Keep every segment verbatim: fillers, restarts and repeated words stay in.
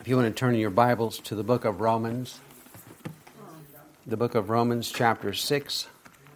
If you want to turn your Bibles to the book of Romans, the book of Romans chapter six.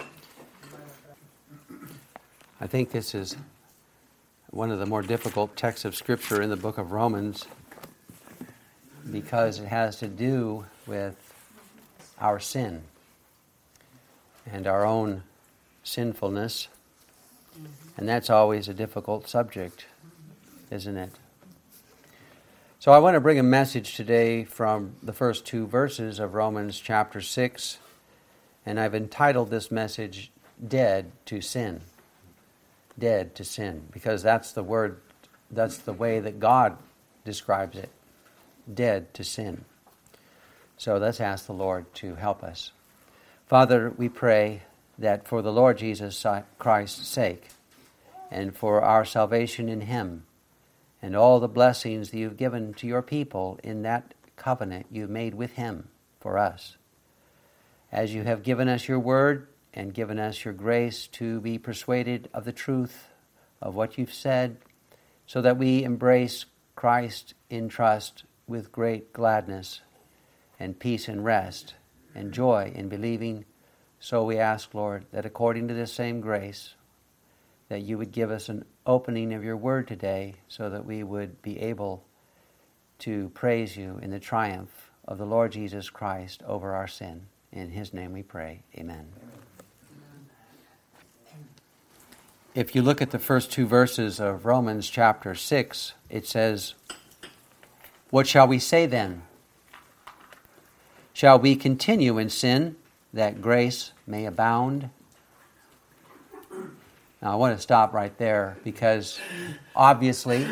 I think this is one of the more difficult texts of Scripture in the book of Romans because it has to do with our sin and our own sinfulness. And that's always a difficult subject, isn't it? So I want to bring a message today from the first two verses of Romans chapter six, and I've entitled this message, Dead to Sin. Dead to sin, because that's the word, that's the way that God describes it, dead to sin. So let's ask the Lord to help us. Father, we pray that for the Lord Jesus Christ's sake, and for our salvation in Him, and all the blessings that you've given to your people in that covenant you've made with Him for us. As you have given us your word and given us your grace to be persuaded of the truth of what you've said, so that we embrace Christ in trust with great gladness and peace and rest and joy in believing. So we ask, Lord, that according to this same grace, that you would give us an opening of your word today so that we would be able to praise you in the triumph of the Lord Jesus Christ over our sin. In His name we pray. Amen. If you look at the first two verses of Romans chapter six, it says, "What shall we say then? Shall we continue in sin that grace may abound?" Now, I want to stop right there because obviously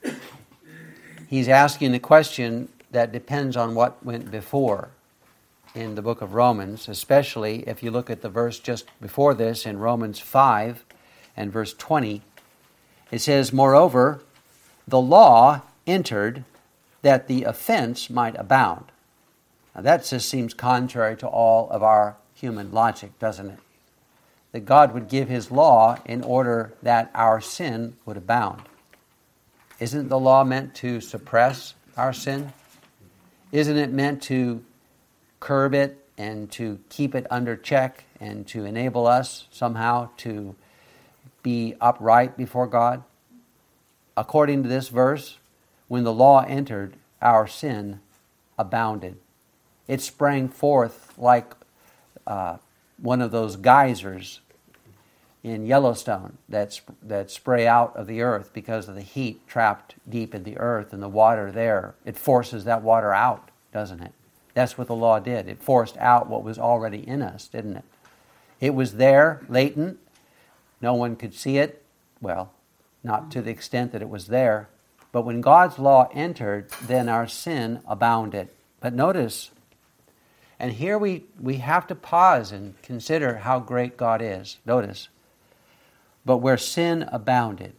he's asking a question that depends on what went before in the book of Romans, especially if you look at the verse just before this in Romans five and verse twenty. It says, "Moreover, the law entered that the offense might abound." Now, that just seems contrary to all of our human logic, doesn't it? That God would give His law in order that our sin would abound. Isn't the law meant to suppress our sin? Isn't it meant to curb it and to keep it under check and to enable us somehow to be upright before God? According to this verse, when the law entered, our sin abounded. It sprang forth like uh, one of those geysers in Yellowstone that, sp- that spray out of the earth because of the heat trapped deep in the earth and the water there. It forces that water out, doesn't it? That's what the law did. It forced out what was already in us, didn't it? It was there, latent. No one could see it. Well, not to the extent that it was there. But when God's law entered, then our sin abounded. But notice, and here we, we have to pause and consider how great God is. Notice, "But where sin abounded,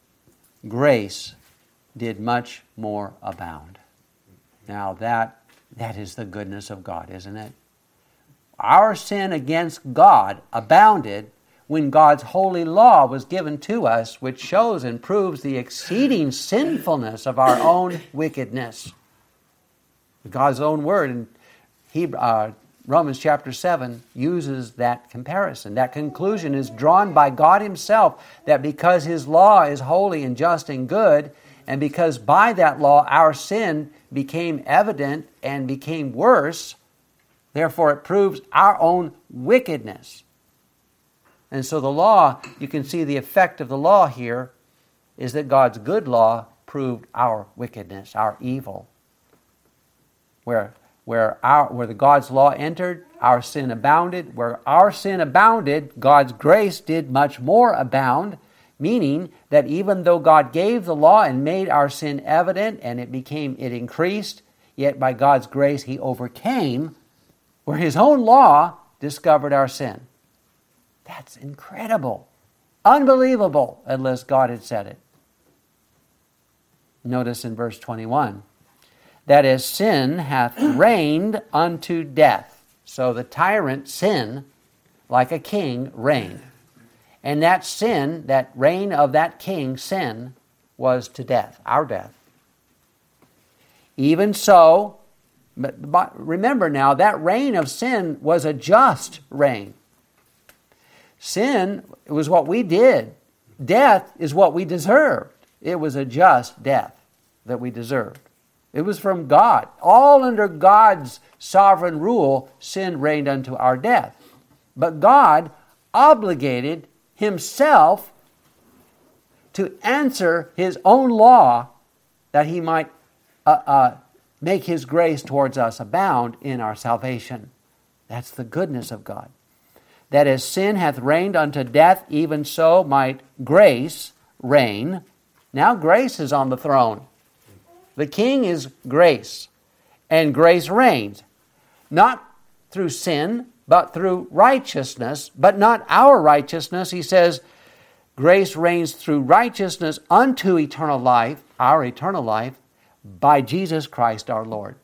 grace did much more abound." Now that that is the goodness of God, isn't it? Our sin against God abounded when God's holy law was given to us, which shows and proves the exceeding sinfulness of our own wickedness. God's own word in Hebrew, uh, Romans chapter seven uses that comparison. That conclusion is drawn by God Himself, that because His law is holy and just and good, and because by that law our sin became evident and became worse, therefore it proves our own wickedness. And so the law, you can see the effect of the law here, is that God's good law proved our wickedness, our evil. Where Where our where the God's law entered, our sin abounded. Where our sin abounded, God's grace did much more abound, meaning that even though God gave the law and made our sin evident and it became it increased, yet by God's grace He overcame where His own law discovered our sin. That's incredible. Unbelievable, unless God had said it. Notice in verse twenty-one, "That as sin hath reigned unto death." So the tyrant sin, like a king, reigned. And that sin, that reign of that king, sin, was to death, our death. Even so, but, but remember now, that reign of sin was a just reign. Sin was what we did. Death is what we deserved. It was a just death that we deserved. It was from God. All under God's sovereign rule, sin reigned unto our death. But God obligated himself to answer his own law that he might uh, uh, make his grace towards us abound in our salvation. That's the goodness of God. That as sin hath reigned unto death, even so might grace reign. Now grace is on the throne. The king is grace, and grace reigns. Not through sin, but through righteousness, but not our righteousness. He says, grace reigns through righteousness unto eternal life, our eternal life, by Jesus Christ our Lord.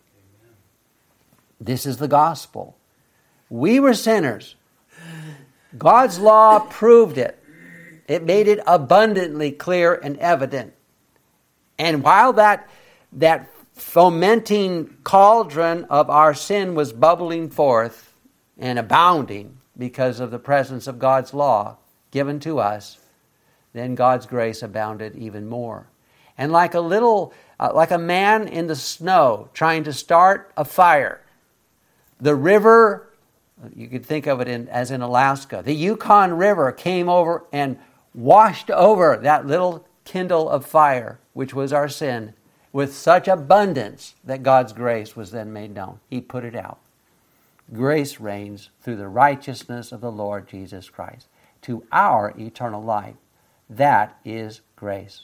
This is the gospel. We were sinners. God's law proved it. It made it abundantly clear and evident. And while that, that fomenting cauldron of our sin was bubbling forth and abounding because of the presence of God's law given to us, then God's grace abounded even more. And like a little, uh, like a man in the snow trying to start a fire, the river, you could think of it in, as in Alaska, the Yukon River came over and washed over that little kindle of fire, which was our sin, with such abundance that God's grace was then made known. He put it out. Grace reigns through the righteousness of the Lord Jesus Christ to our eternal life. That is grace.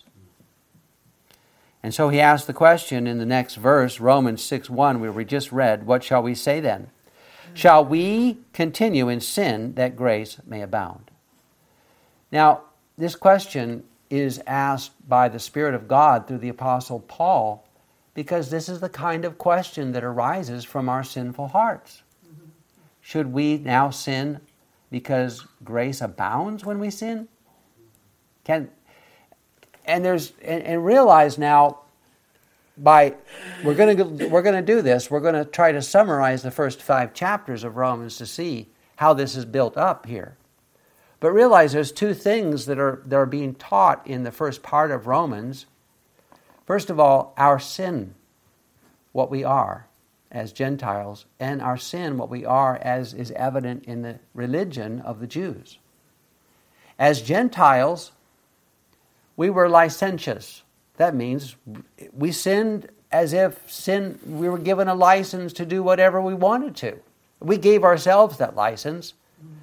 And so he asked the question in the next verse, Romans six one, where we just read, what shall we say then? Shall we continue in sin that grace may abound? Now, this question is asked by the Spirit of God through the Apostle Paul, because this is the kind of question that arises from our sinful hearts. Mm-hmm. Should we now sin because grace abounds when we sin? Can and there's and, and realize now, by we're going to we're going to do this. We're going to try to summarize the first five chapters of Romans to see how this is built up here. But realize there's two things that are that are being taught in the first part of Romans. First of all, our sin, what we are as Gentiles, and our sin, what we are as is evident in the religion of the Jews. As Gentiles, we were licentious. That means we sinned as if sin we were given a license to do whatever we wanted to. We gave ourselves that license.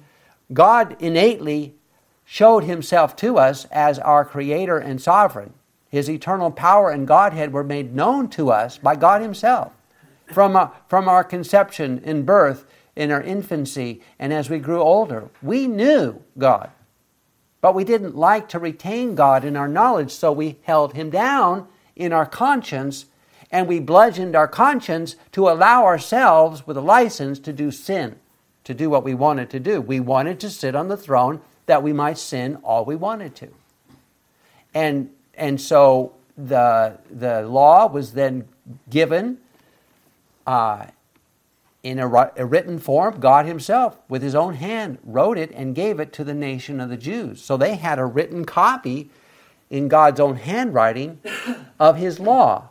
God innately showed himself to us as our creator and sovereign. His eternal power and Godhead were made known to us by God himself. From, uh, from our conception in birth, in our infancy, and as we grew older, we knew God. But we didn't like to retain God in our knowledge, so we held him down in our conscience, and we bludgeoned our conscience to allow ourselves with a license to do sin, to do what we wanted to do. We wanted to sit on the throne that we might sin all we wanted to. And and so the the law was then given uh, in a, a written form. God himself, with his own hand, wrote it and gave it to the nation of the Jews. So they had a written copy in God's own handwriting of his law.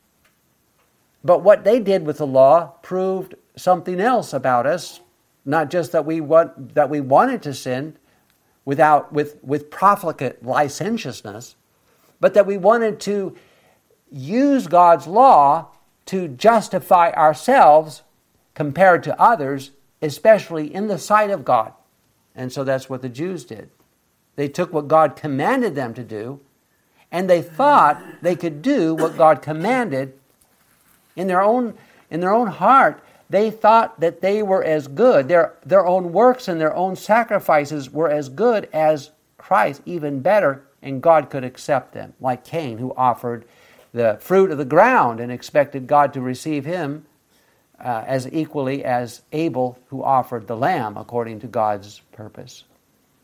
But what they did with the law proved something else about us. Not just that we want that we wanted to sin without with, with profligate licentiousness, but that we wanted to use God's law to justify ourselves compared to others, especially in the sight of God. And so that's what the Jews did. They took what God commanded them to do, and they thought they could do what God commanded in their own in their own heart. They thought that they were as good, their, their own works and their own sacrifices were as good as Christ, even better, and God could accept them. Like Cain, who offered the fruit of the ground and expected God to receive him uh, as equally as Abel, who offered the lamb according to God's purpose.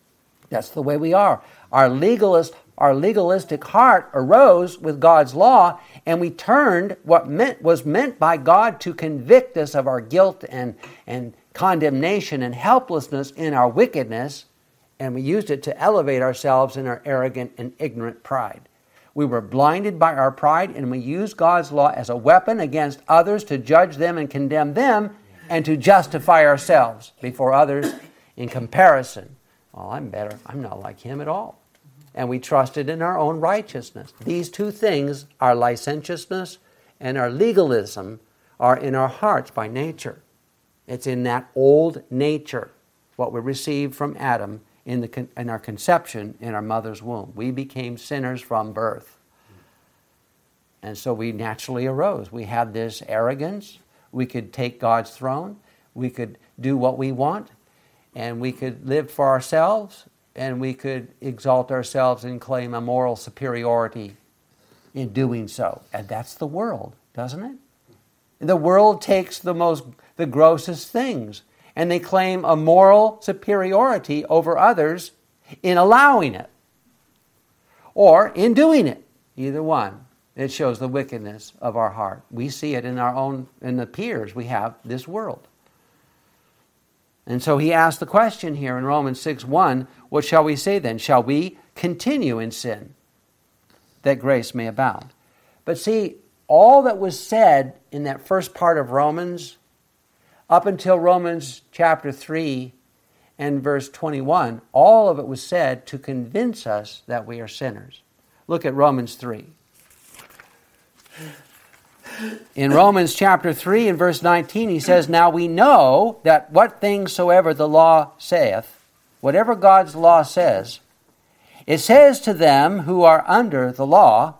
That's the way we are. Our legalist, our legalistic heart arose with God's law, and we turned what meant was meant by God to convict us of our guilt and, and condemnation and helplessness in our wickedness, and we used it to elevate ourselves in our arrogant and ignorant pride. We were blinded by our pride, and we used God's law as a weapon against others to judge them and condemn them and to justify ourselves before others in comparison. Well, I'm better. I'm not like him at all. And we trusted in our own righteousness. These two things, our licentiousness and our legalism, are in our hearts by nature. It's in that old nature, what we received from Adam in, the, in our conception in our mother's womb. We became sinners from birth. And so we naturally arose. We had this arrogance. We could take God's throne. We could do what we want. And we could live for ourselves. And we could exalt ourselves and claim a moral superiority in doing so. And that's the world, doesn't it? The world takes the most, the grossest things, and they claim a moral superiority over others in allowing it, or in doing it. Either one. It shows the wickedness of our heart. We see it in our own, in the peers we have this world. And so he asked the question here in Romans six one, what shall we say then? Shall we continue in sin, that grace may abound? But see, all that was said in that first part of Romans, up until Romans chapter three and verse twenty-one, all of it was said to convince us that we are sinners. Look at Romans three. In Romans chapter three and verse nineteen, he says, now we know that what things soever the law saith, whatever God's law says, it says to them who are under the law,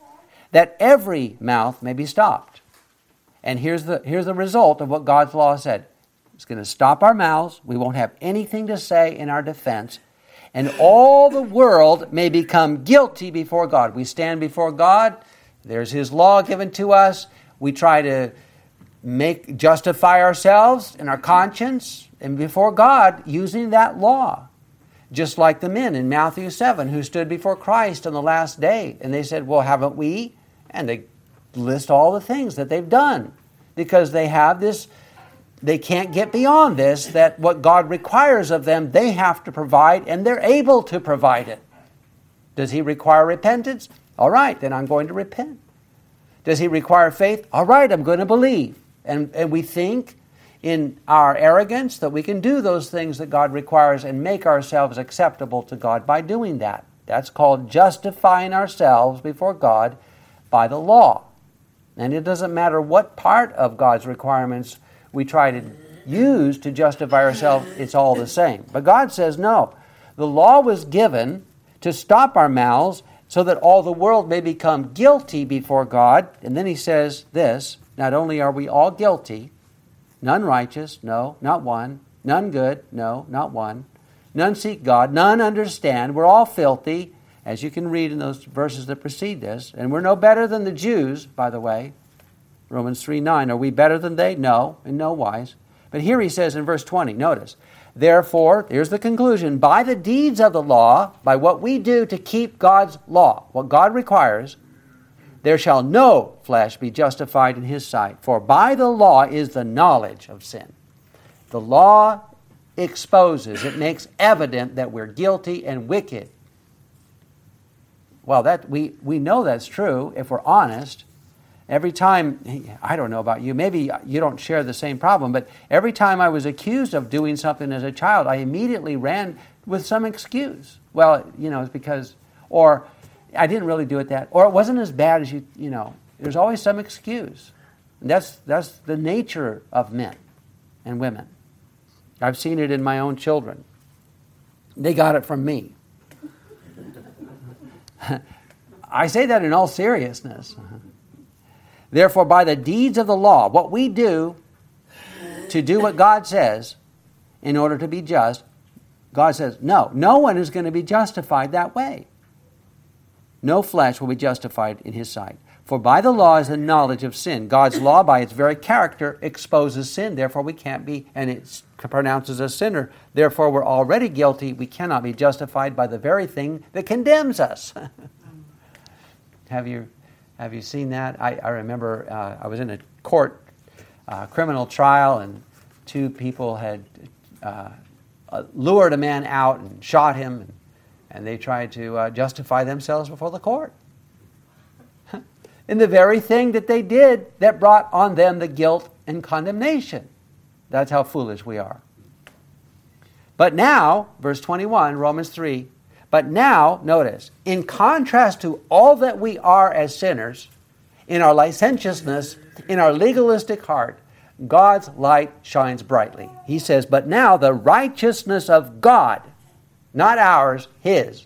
that every mouth may be stopped. And here's the, here's the result of what God's law said. It's going to stop our mouths. We won't have anything to say in our defense. And all the world may become guilty before God. We stand before God. There's His law given to us. We try to make justify ourselves in our conscience and before God using that law. Just like the men in Matthew seven who stood before Christ on the last day. And they said, well, haven't we? And they list all the things that they've done. Because they have this, they can't get beyond this, that what God requires of them, they have to provide, and they're able to provide it. Does He require repentance? All right, then I'm going to repent. Does He require faith? All right, I'm going to believe. And, and we think in our arrogance that we can do those things that God requires and make ourselves acceptable to God by doing that. That's called justifying ourselves before God by the law. And it doesn't matter what part of God's requirements we try to use to justify ourselves, it's all the same. But God says, no, the law was given to stop our mouths so that all the world may become guilty before God. And then He says this, not only are we all guilty, none righteous, no, not one, none good, no, not one, none seek God, none understand, we're all filthy, as you can read in those verses that precede this. And we're no better than the Jews, by the way. Romans three nine, are we better than they? No, in no wise. But here he says in verse twenty, notice, therefore, here's the conclusion, by the deeds of the law, by what we do to keep God's law, what God requires, there shall no flesh be justified in His sight. For by the law is the knowledge of sin. The law exposes, it makes evident that we're guilty and wicked. Well, that we, we know that's true if we're honest. Every time, I don't know about you, maybe you don't share the same problem, but every time I was accused of doing something as a child, I immediately ran with some excuse. Well, you know, it's because, or I didn't really do it that, or it wasn't as bad as you, you know. There's always some excuse. And that's, that's the nature of men and women. I've seen it in my own children. They got it from me. I say that in all seriousness. Therefore, by the deeds of the law, what we do to do what God says in order to be just, God says, no, no one is going to be justified that way. No flesh will be justified in His sight. For by the law is the knowledge of sin. God's law, by its very character, exposes sin. Therefore, we can't be, and it pronounces us sinner. Therefore, we're already guilty. We cannot be justified by the very thing that condemns us. Have you have you seen that? I, I remember uh, I was in a court uh, criminal trial, and two people had uh, uh, lured a man out and shot him, and, and they tried to uh, justify themselves before the court. In the very thing that they did that brought on them the guilt and condemnation. That's how foolish we are. But now, verse twenty-one, Romans three, but now, notice, in contrast to all that we are as sinners, in our licentiousness, in our legalistic heart, God's light shines brightly. He says, but now the righteousness of God, not ours, His,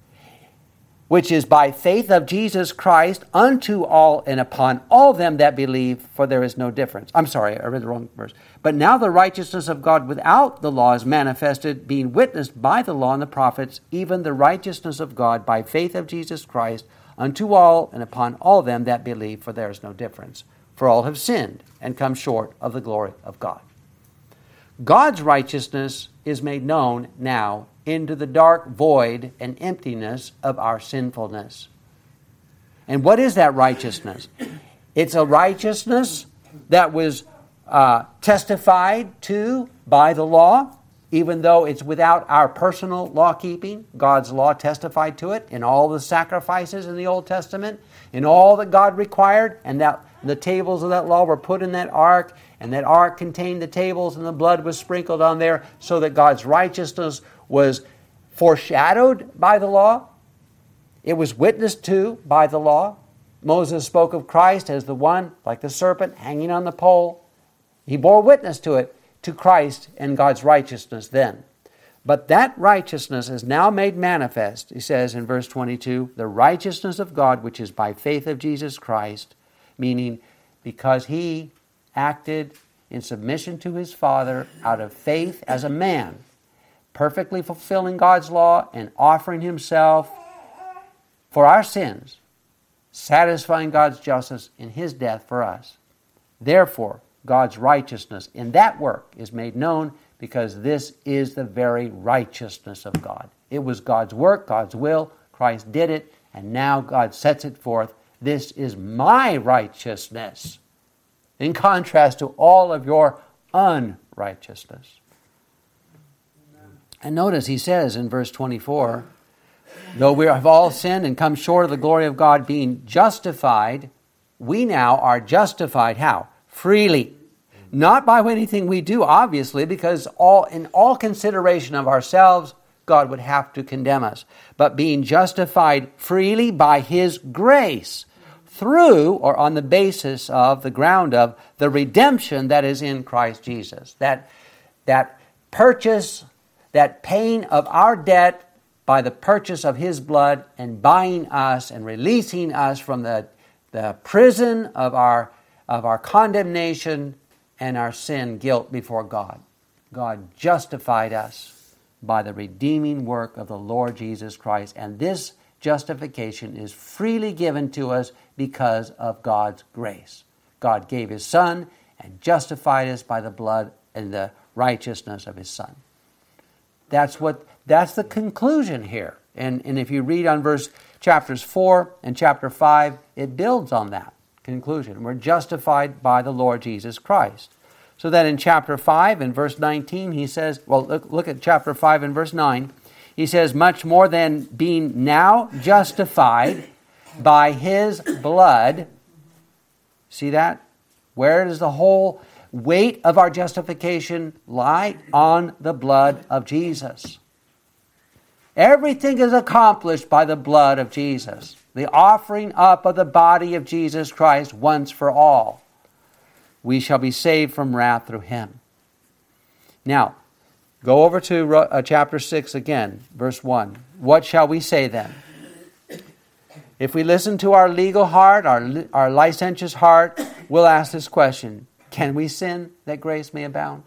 which is by faith of Jesus Christ unto all and upon all them that believe, for there is no difference. I'm sorry, I read the wrong verse. But now the righteousness of God without the law is manifested, being witnessed by the law and the prophets, even the righteousness of God by faith of Jesus Christ unto all and upon all them that believe, for there is no difference. For all have sinned and come short of the glory of God. God's righteousness is made known now into the dark void and emptiness of our sinfulness. And what is that righteousness? It's a righteousness that was uh, testified to by the law, even though it's without our personal law keeping. God's law testified to it in all the sacrifices in the Old Testament, in all that God required, and that the tables of that law were put in that ark, and that ark contained the tables, and the blood was sprinkled on there, so that God's righteousness was foreshadowed by the law. It was witnessed to by the law. Moses spoke of Christ as the one, like the serpent, hanging on the pole. He bore witness to it, to Christ and God's righteousness then. But that righteousness is now made manifest, he says in verse twenty-two, the righteousness of God, which is by faith of Jesus Christ, meaning because He acted in submission to His Father out of faith as a man, perfectly fulfilling God's law and offering Himself for our sins, satisfying God's justice in His death for us. Therefore, God's righteousness in that work is made known, because this is the very righteousness of God. It was God's work, God's will. Christ did it, and now God sets it forth. This is my righteousness, in contrast to all of your unrighteousness. And notice he says in verse twenty-four, though we have all sinned and come short of the glory of God, being justified, we now are justified how? Freely. Not by anything we do, obviously, because all in all consideration of ourselves, God would have to condemn us. But being justified freely by His grace, through or on the basis of, the ground of, the redemption that is in Christ Jesus. That, that purchase, that paying of our debt by the purchase of His blood and buying us and releasing us from the, the prison of our, of our condemnation and our sin, guilt before God. God justified us by the redeeming work of the Lord Jesus Christ. And this justification is freely given to us because of God's grace. God gave His Son and justified us by the blood and the righteousness of His Son. That's what that's the conclusion here. And, and if you read on verse chapters four and chapter five, it builds on that conclusion. We're justified by the Lord Jesus Christ. So that in chapter five and verse nineteen, he says, well, look, look at chapter five and verse nine. He says, much more than being now justified by His blood. See that? Where does the whole weight of our justification lie? On the blood of Jesus. Everything is accomplished by the blood of Jesus. The offering up of the body of Jesus Christ once for all. We shall be saved from wrath through Him. Now, go over to uh, chapter six again, verse one. What shall we say then? If we listen to our legal heart, our, our licentious heart, we'll ask this question: can we sin that grace may abound?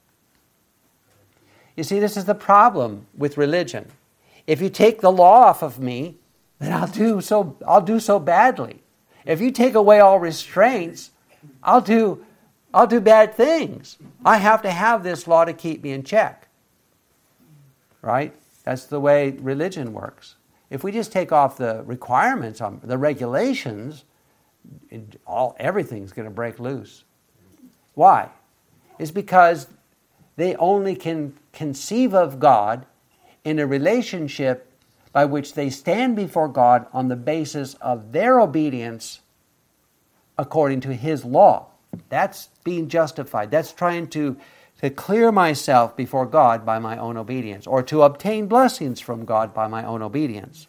You see, this is the problem with religion. If you take the law off of me, then I'll do so, I'll do so badly. If you take away all restraints, I'll do, I'll do bad things. I have to have this law to keep me in check. Right? That's the way religion works. If we just take off the requirements, on the regulations, it, all everything's going to break loose. Why? It's because they only can conceive of God in a relationship by which they stand before God on the basis of their obedience according to His law. That's being justified. That's trying to, to clear myself before God by my own obedience, or to obtain blessings from God by my own obedience.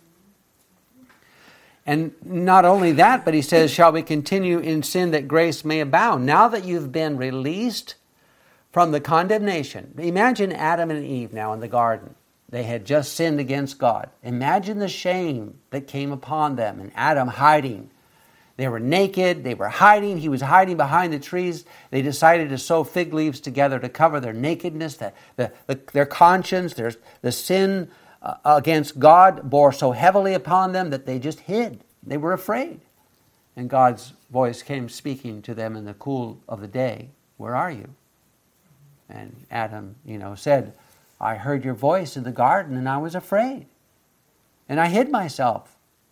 And not only that, but he says, shall we continue in sin that grace may abound? Now that you've been released from the condemnation. Imagine Adam and Eve now in the garden. They had just sinned against God. Imagine the shame that came upon them, and Adam hiding. They were naked, they were hiding, he was hiding behind the trees. They decided to sew fig leaves together to cover their nakedness, the, the, the, their conscience, their, the sin uh, against God bore so heavily upon them that they just hid. They were afraid. And God's voice came speaking to them in the cool of the day. Where are you? And Adam, you know, said, I heard your voice in the garden and I was afraid. And I hid myself.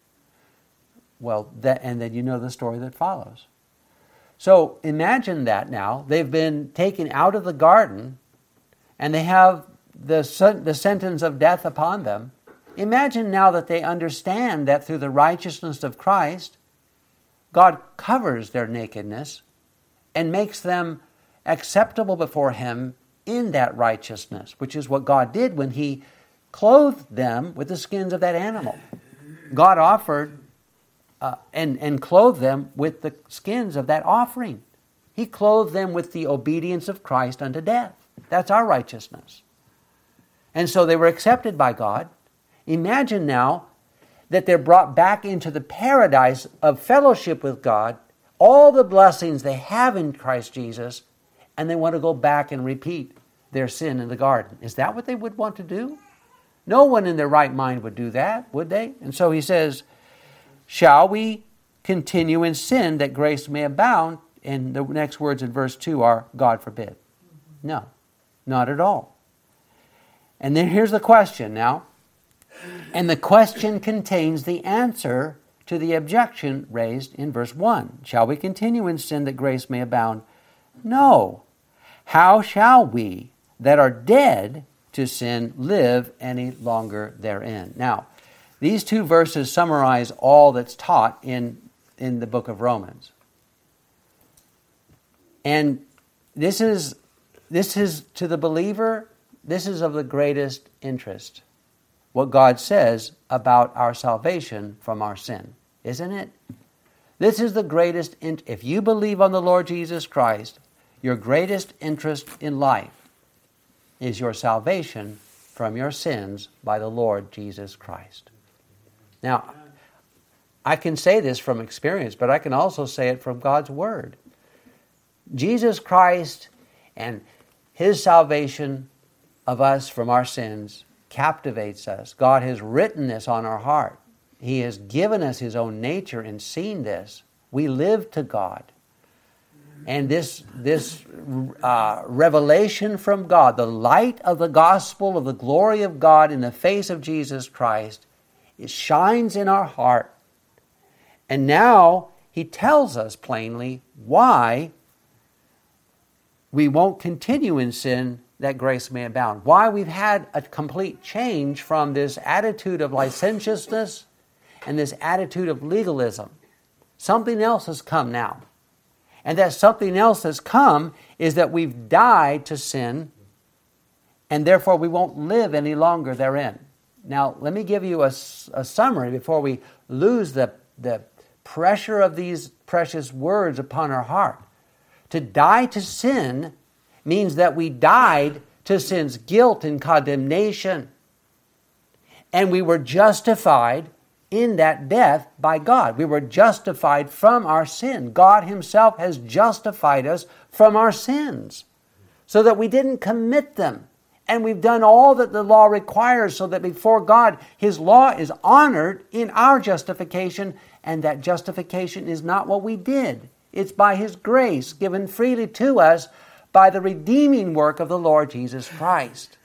Well, that, and then you know the story that follows. So imagine that now. They've been taken out of the garden and they have the, the sentence of death upon them. Imagine now that they understand that through the righteousness of Christ, God covers their nakedness and makes them acceptable before Him in that righteousness, which is what God did when He clothed them with the skins of that animal. God offered uh, and, and clothed them with the skins of that offering. He clothed them with the obedience of Christ unto death. That's our righteousness. And so they were accepted by God. Imagine now that they're brought back into the paradise of fellowship with God, all the blessings they have in Christ Jesus, and they want to go back and repeat their sin in the garden. Is that what they would want to do? No one in their right mind would do that, would they? And so he says, shall we continue in sin that grace may abound? And the next words in verse two are, God forbid. No, not at all. And then here's the question now. And the question contains the answer to the objection raised in verse one. Shall we continue in sin that grace may abound? No. How shall we that are dead to sin live any longer therein? Now, these two verses summarize all that's taught in, in the book of Romans. And this is, this is, to the believer, this is of the greatest interest. What God says about our salvation from our sin, isn't it? This is the greatest, in- if you believe on the Lord Jesus Christ, your greatest interest in life is your salvation from your sins by the Lord Jesus Christ. Now, I can say this from experience, but I can also say it from God's Word. Jesus Christ and His salvation of us from our sins captivates us. God has written this on our heart. He has given us His own nature and seen this. We live to God. And this, this uh, revelation from God, the light of the gospel of the glory of God in the face of Jesus Christ, it shines in our heart. And now He tells us plainly why we won't continue in sin that grace may abound. Why we've had a complete change from this attitude of licentiousness and this attitude of legalism. Something else has come now. And that something else that's come is that we've died to sin, and therefore we won't live any longer therein. Now, let me give you a, a summary before we lose the, the pressure of these precious words upon our heart. To die to sin means that we died to sin's guilt and condemnation. And we were justified in that death by God. We were justified from our sin. God Himself has justified us from our sins so that we didn't commit them And we've done all that the law requires so that before God, His law is honored in our justification, and that justification is not what we did. It's by His grace given freely to us by the redeeming work of the Lord Jesus Christ.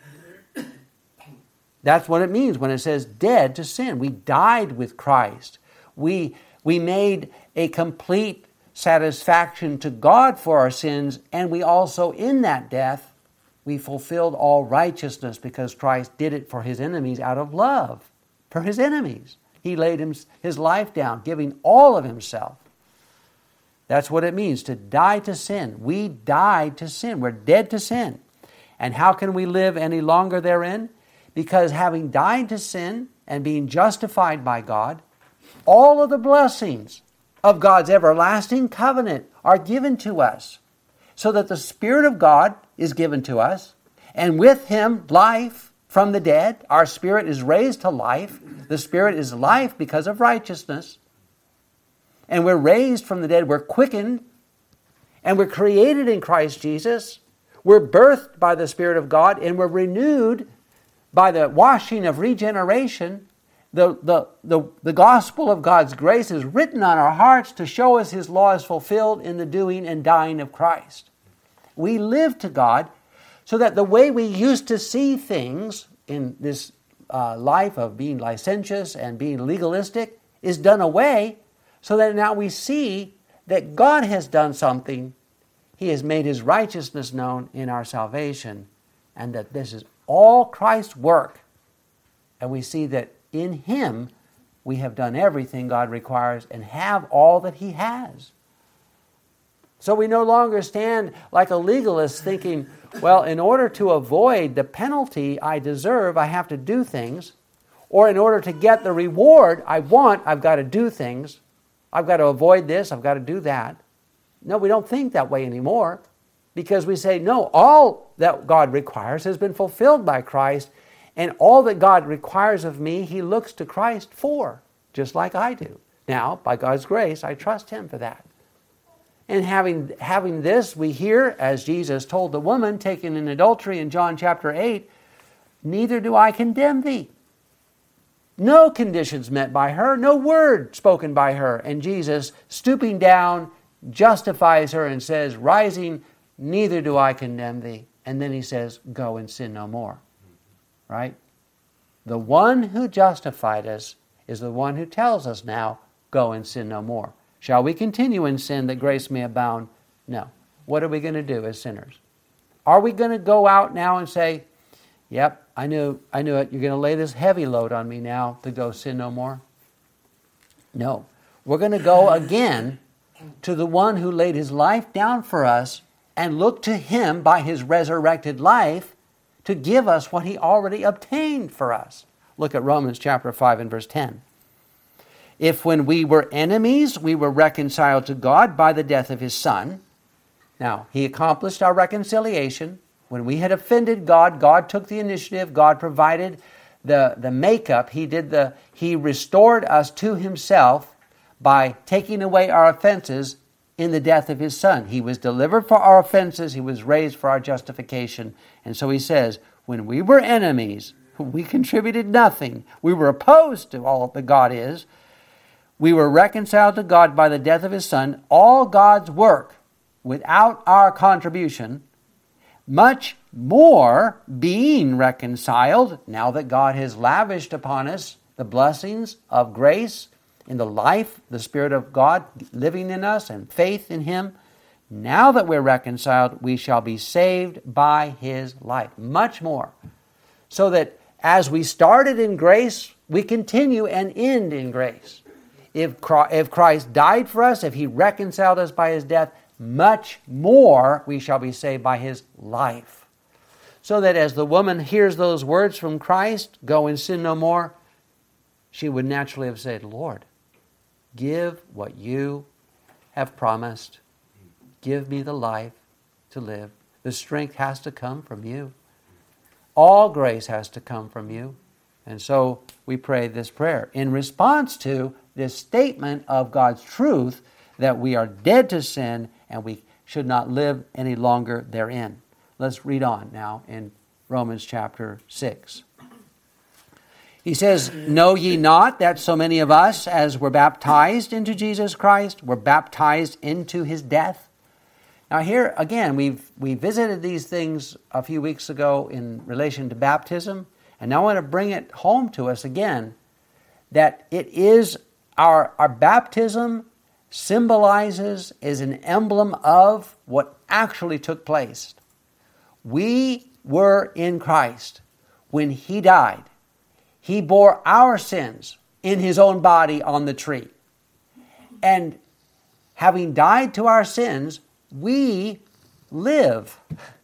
That's what it means when it says dead to sin. We died with Christ. We, we made a complete satisfaction to God for our sins, and we also, in that death, we fulfilled all righteousness because Christ did it for His enemies out of love. For His enemies. He laid him, His life down, giving all of Himself. That's what it means to die to sin. We died to sin. We're dead to sin. And how can we live any longer therein? Because having died to sin and being justified by God, all of the blessings of God's everlasting covenant are given to us, so that the Spirit of God is given to us, and with Him life from the dead. Our spirit is raised to life. The Spirit is life because of righteousness. And we're raised from the dead. We're quickened. And we're created in Christ Jesus. We're birthed by the Spirit of God. And we're renewed by the washing of regeneration. The, the, the, the gospel of God's grace is written on our hearts to show us His law is fulfilled in the doing and dying of Christ. We live to God so that the way we used to see things in this uh, life of being licentious and being legalistic is done away, so that now we see that God has done something. He has made His righteousness known in our salvation, and that this is all Christ's work. And we see that in Him we have done everything God requires and have all that He has. So we no longer stand like a legalist thinking, well, in order to avoid the penalty I deserve, I have to do things. Or in order to get the reward I want, I've got to do things. I've got to avoid this, I've got to do that. No, we don't think that way anymore. Because we say, no, all that God requires has been fulfilled by Christ. And all that God requires of me, He looks to Christ for, just like I do. Now, by God's grace, I trust Him for that. And having, having this, we hear, as Jesus told the woman taken in adultery in John chapter eight, neither do I condemn thee. No conditions met by her, no word spoken by her. And Jesus, stooping down, justifies her and says, rising, neither do I condemn thee. And then He says, go and sin no more. Right? The one who justified us is the one who tells us now, go and sin no more. Shall we continue in sin that grace may abound? No. What are we going to do as sinners? Are we going to go out now and say, yep, I knew, I knew it. You're going to lay this heavy load on me now to go sin no more? No. We're going to go again to the one who laid His life down for us and look to Him by His resurrected life to give us what He already obtained for us. Look at Romans chapter five and verse ten. If when we were enemies, we were reconciled to God by the death of His Son. Now, He accomplished our reconciliation. When we had offended God, God took the initiative. God provided the, the makeup. He did the He restored us to Himself by taking away our offenses in the death of His Son. He was delivered for our offenses. He was raised for our justification. And so He says, when we were enemies, we contributed nothing. We were opposed to all that God is. We were reconciled to God by the death of His Son. All God's work without our contribution, much more being reconciled, now that God has lavished upon us the blessings of grace in the life, the Spirit of God living in us and faith in Him. Now that we're reconciled, we shall be saved by His life. Much more. So that as we started in grace, we continue and end in grace. If Christ died for us, if He reconciled us by His death, much more we shall be saved by His life. So that as the woman hears those words from Christ, go and sin no more, she would naturally have said, Lord, give what You have promised. Give me the life to live. The strength has to come from You. All grace has to come from You. And so we pray this prayer in response to this statement of God's truth that we are dead to sin and we should not live any longer therein. Let's read on now in Romans chapter six. He says, know ye not that so many of us, as were baptized into Jesus Christ, were baptized into his death? Now here, again, we've we visited these things a few weeks ago in relation to baptism, and now I want to bring it home to us again, that it is our, our baptism symbolizes, is an emblem of what actually took place. We were in Christ when he died. He bore our sins in his own body on the tree. And having died to our sins, we live.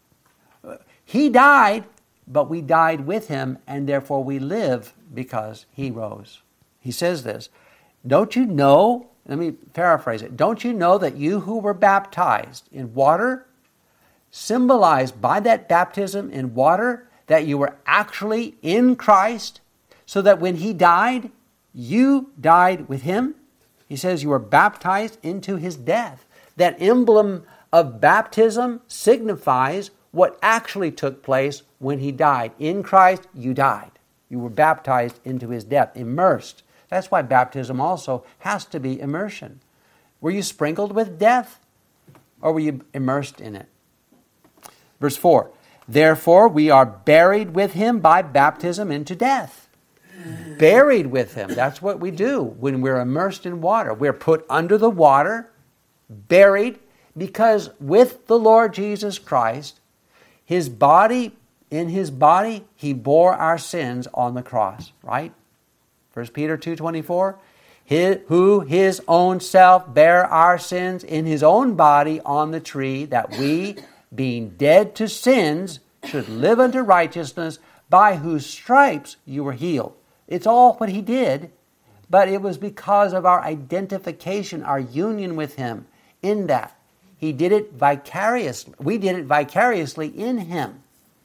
He died, but we died with him, and therefore we live because he rose. He says this, don't you know, let me paraphrase it, don't you know that you who were baptized in water, symbolized by that baptism in water, that you were actually in Christ, so that when he died, you died with him? He says you were baptized into his death. That emblem of baptism signifies what actually took place when he died. In Christ, you died. You were baptized into his death, immersed. That's why baptism also has to be immersion. Were you sprinkled with death, or were you immersed in it? Verse four, therefore we are buried with him by baptism into death. Buried with him. That's what we do when we're immersed in water. We're put under the water, buried, because with the Lord Jesus Christ, his body, in his body, he bore our sins on the cross, right? First Peter two twenty-four, who his own self bare our sins in his own body on the tree, that we, being dead to sins, should live unto righteousness, by whose stripes you were healed. It's all what he did, but it was because of our identification, our union with him in that. He did it vicariously. We did it vicariously in him.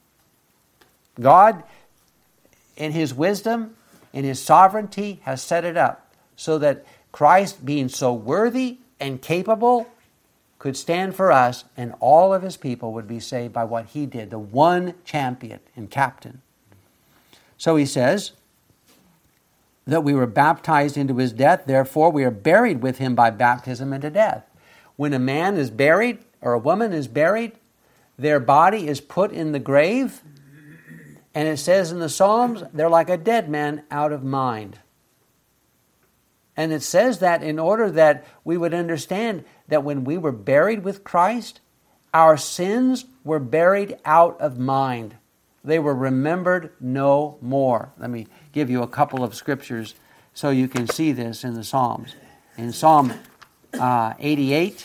God, in his wisdom, in his sovereignty, has set it up so that Christ, being so worthy and capable, could stand for us, and all of his people would be saved by what he did, the one champion and captain. So he says that we were baptized into his death, therefore we are buried with him by baptism into death. When a man is buried or a woman is buried, their body is put in the grave, and it says in the Psalms, they're like a dead man out of mind. And it says that in order that we would understand that when we were buried with Christ, our sins were buried out of mind. They were remembered no more. Let me give you a couple of scriptures so you can see this in the Psalms. In Psalm uh, eighty-eight,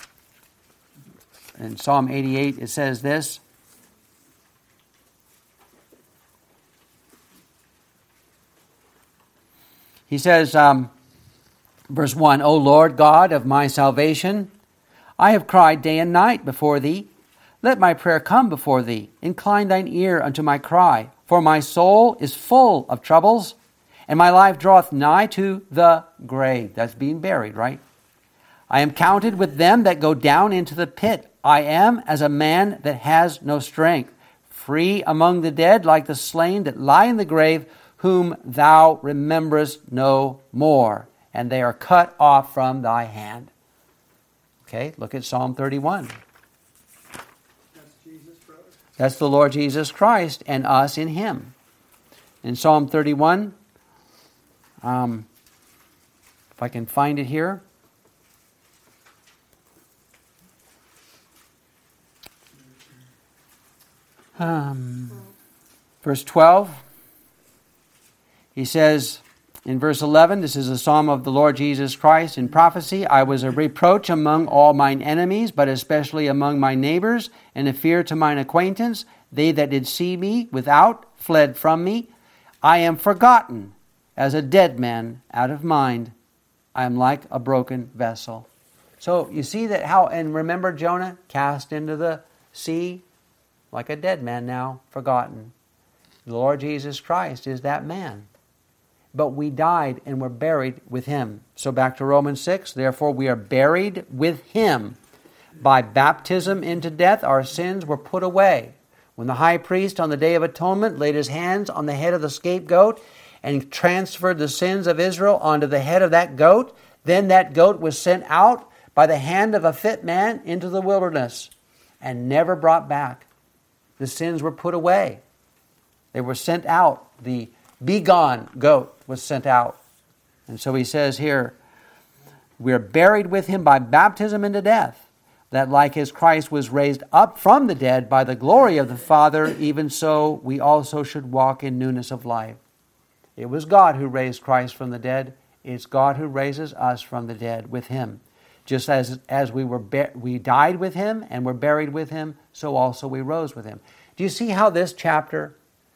in Psalm eighty-eight, it says this. He says, um, verse one, O Lord God of my salvation, I have cried day and night before thee. Let my prayer come before thee. Incline thine ear unto my cry. For my soul is full of troubles, and my life draweth nigh to the grave. That's being buried, right? I am counted with them that go down into the pit. I am as a man that has no strength, free among the dead, like the slain that lie in the grave, whom thou rememberest no more, and they are cut off from thy hand. Okay, look at Psalm thirty-one. That's the Lord Jesus Christ and us in him. In Psalm thirty-one, um, if I can find it here. Um, verse twelve, he says in verse eleven, this is a psalm of the Lord Jesus Christ in prophecy, I was a reproach among all mine enemies, but especially among my neighbors, and a fear to mine acquaintance. They that did see me without fled from me. I am forgotten as a dead man out of mind. I am like a broken vessel. So you see that how, and remember Jonah cast into the sea like a dead man now, forgotten. The Lord Jesus Christ is that man. But we died and were buried with him. So back to Romans six, therefore we are buried with him. By baptism into death, our sins were put away. When the high priest on the Day of Atonement laid his hands on the head of the scapegoat and transferred the sins of Israel onto the head of that goat, then that goat was sent out by the hand of a fit man into the wilderness and never brought back. The sins were put away. They were sent out. The begone goat was sent out. And so he says here, we are buried with him by baptism into death, that like as Christ was raised up from the dead by the glory of the Father, even so we also should walk in newness of life. It was God who raised Christ from the dead. It's God who raises us from the dead with him. Just as, as we were be- we died with him and were buried with him, so also we rose with him. Do you see how this chapter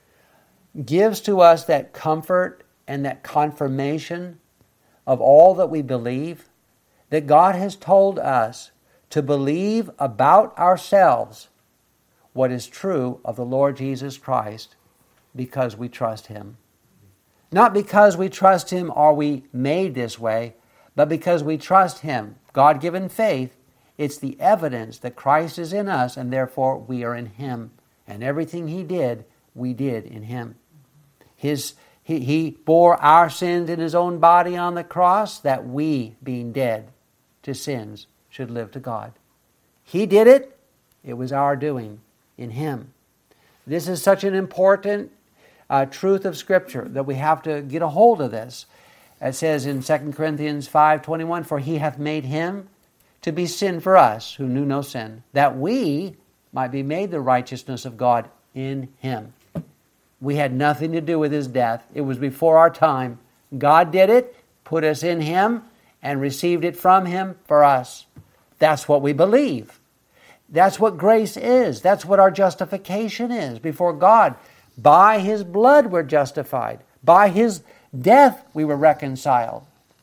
gives to us that comfort and that confirmation of all that we believe? That God has told us to believe about ourselves what is true of the Lord Jesus Christ because we trust him. Not because we trust him are we made this way, but because we trust him. God-given faith, it's the evidence that Christ is in us and therefore we are in him. And everything he did, we did in him. His, he, he bore our sins in his own body on the cross that we, being dead to sins, should live to God. He did it. It was our doing in him. This is such an important uh, truth of Scripture that we have to get a hold of this. It says in Second Corinthians five twenty-one, for he hath made him to be sin for us, who knew no sin, that we might be made the righteousness of God in him. We had nothing to do with his death. It was before our time. God did it, put us in him, and received it from him for us. That's what we believe. That's what grace is. That's what our justification is before God. By his blood we're justified. By his death we were reconciled.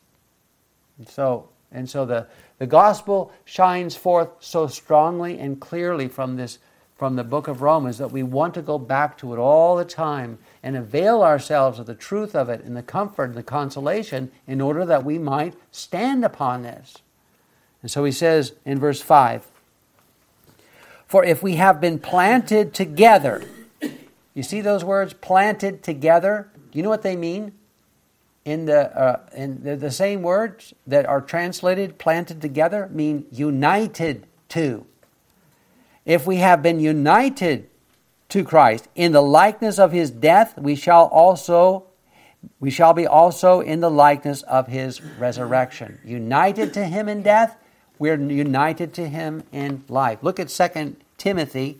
And so, and so the, the gospel shines forth so strongly and clearly from this, from the book of Romans, that we want to go back to it all the time and avail ourselves of the truth of it and the comfort and the consolation in order that we might stand upon this. And so he says in verse five, for if we have been planted together, you see those words, planted together? Do you know what they mean? In the uh, in the, the same words that are translated planted together mean united to. If we have been united to Christ in the likeness of his death, we shall also we shall be also in the likeness of his resurrection. United to him in death, we're united to him in life. Look at Second Timothy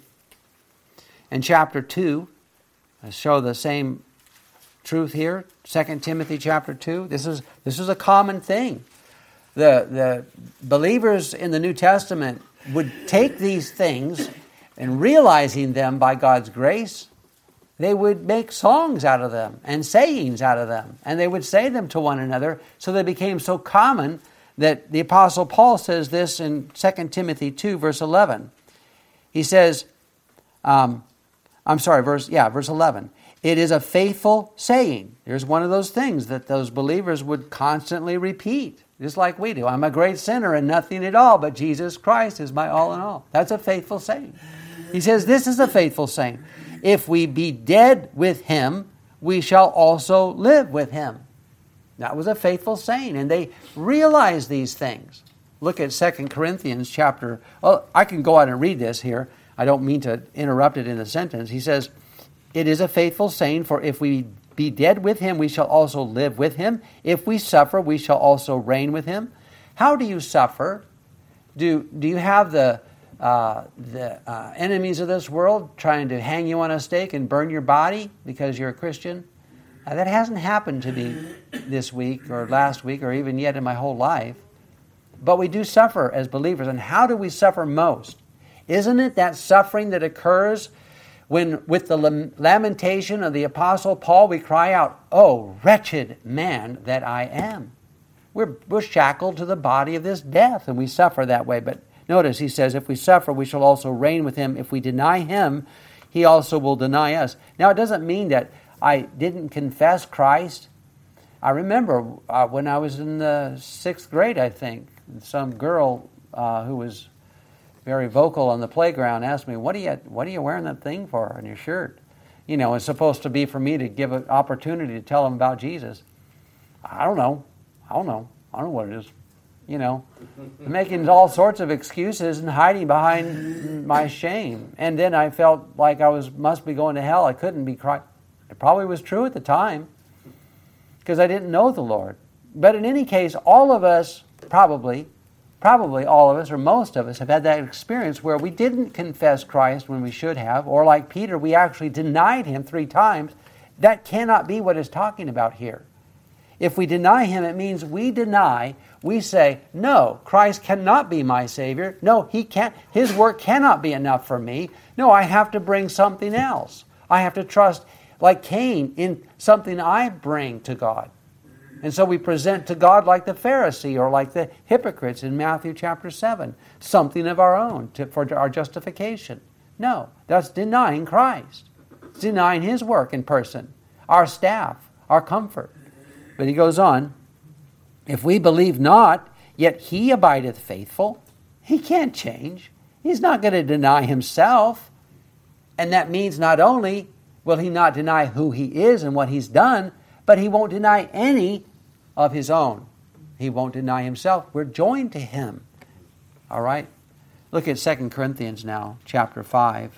in chapter two. I show the same truth here. Second Timothy chapter two. This is this is a common thing. The the believers in the New Testament would take these things and realizing them by God's grace, they would make songs out of them and sayings out of them. And they would say them to one another, so they became so common that the Apostle Paul says this in Second Timothy two, verse eleven. He says, um, I'm sorry, verse yeah, verse eleven. It is a faithful saying. There's one of those things that those believers would constantly repeat, just like we do. I'm a great sinner and nothing at all, but Jesus Christ is my all in all. That's a faithful saying. He says this is a faithful saying. If we be dead with him, we shall also live with him. That was a faithful saying, and they realized these things. Look at Second Corinthians chapter... Well, I can go out and read this here. I don't mean to interrupt it in a sentence. He says, it is a faithful saying, for if we be dead with him, we shall also live with him. If we suffer, we shall also reign with him. How do you suffer? Do, do you have the, uh, the uh, enemies of this world trying to hang you on a stake and burn your body because you're a Christian? Uh, that hasn't happened to me this week or last week or even yet in my whole life. But we do suffer as believers. And how do we suffer most? Isn't it that suffering that occurs when with the lamentation of the Apostle Paul we cry out, "Oh, wretched man that I am." We're, we're shackled to the body of this death and we suffer that way. But notice he says, if we suffer, we shall also reign with him. If we deny him, he also will deny us. Now it doesn't mean that I didn't confess Christ. I remember uh, when I was in the sixth grade, I think, some girl uh, who was very vocal on the playground, asked me, what are you, what are you wearing that thing for on your shirt? You know, it's supposed to be for me to give an opportunity to tell them about Jesus. I don't know. I don't know. I don't know what it is. You know, making all sorts of excuses and hiding behind my shame. And then I felt like I was must be going to hell. I couldn't be crying. It probably was true at the time because I didn't know the Lord. But in any case, all of us, probably, probably all of us or most of us have had that experience where we didn't confess Christ when we should have, or like Peter, we actually denied him three times. That cannot be what it's talking about here. If we deny him, it means we deny, we say, no, Christ cannot be my Savior. No, he can't. His work cannot be enough for me. No, I have to bring something else. I have to trust, like Cain, in something I bring to God. And so we present to God like the Pharisee or like the hypocrites in Matthew chapter seven, something of our own to, for our justification. No, that's denying Christ. It's denying his work in person, our staff, our comfort. But he goes on, if we believe not, yet he abideth faithful. He can't change. He's not going to deny himself. And that means not only will he not deny who he is and what he's done, but he won't deny any of his own. He won't deny himself. We're joined to him. All right? Look at Second Corinthians now, chapter five.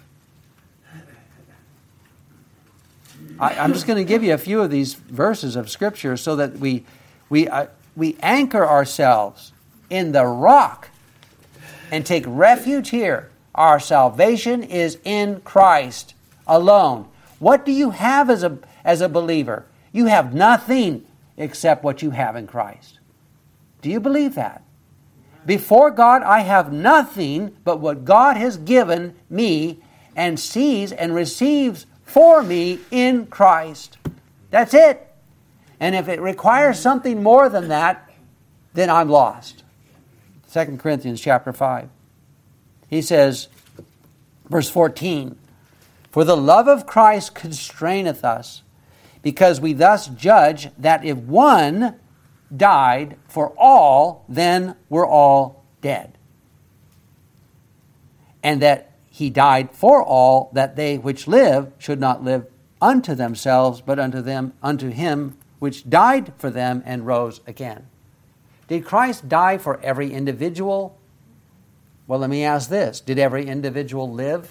I, I'm just going to give you a few of these verses of Scripture so that we we uh, we anchor ourselves in the rock and take refuge here. Our salvation is in Christ alone. What do you have as a as a believer? You have nothing except what you have in Christ. Do you believe that? Before God, I have nothing but what God has given me and sees and receives for me in Christ. That's it. And if it requires something more than that, then I'm lost. Second Corinthians chapter five. He says, verse fourteen, for the love of Christ constraineth us, because we thus judge that if one died for all, then we're all dead. And that he died for all, that they which live should not live unto themselves, but unto them, unto him which died for them and rose again. Did Christ die for every individual? Well, let me ask this. Did every individual live?